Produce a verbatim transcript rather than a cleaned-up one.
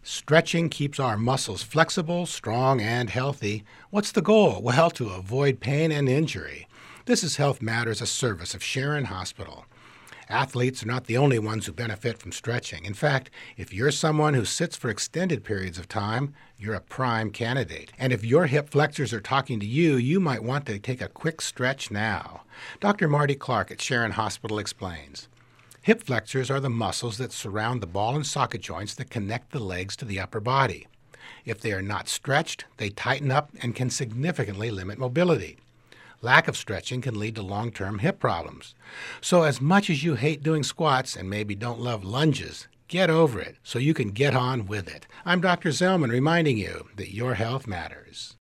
Stretching keeps our muscles flexible, strong, and healthy. What's the goal? Well, to avoid pain and injury. This is Health Matters, a service of Sharon Hospital. Athletes are not the only ones who benefit from stretching. In fact, if you're someone who sits for extended periods of time, you're a prime candidate. And if your hip flexors are talking to you, you might want to take a quick stretch now. Doctor Marty Clark at Sharon Hospital explains. Hip flexors are the muscles that surround the ball and socket joints that connect the legs to the upper body. If they are not stretched, they tighten up and can significantly limit mobility. Lack of stretching can lead to long-term hip problems. So as much as you hate doing squats and maybe don't love lunges, get over it so you can get on with it. I'm Doctor Zellman reminding you that your health matters.